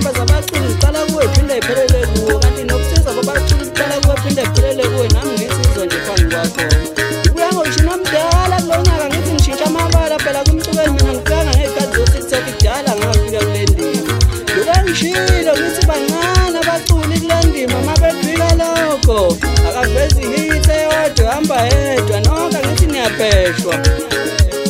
namba zabaculi ziqala kuwe phinde iphelele kuwe, kanti nokusiza kwabaculi kuqala kuwe phinde iphelele kuwe. Nami ngisizwe nje phambi kwakho. Kuya ngoshina mdala kulonyaka ngithi ngishintsha amabala phela kumcukeli mina ngifika ngekhathi zo-TikTok kudala ngafika kule ndima. Loka ngishilo ngithi bancane abaculi kule ndima mabedlula lokho akavezi hit eyodwa hamba yedwa nonke ngithi niyapheshwa.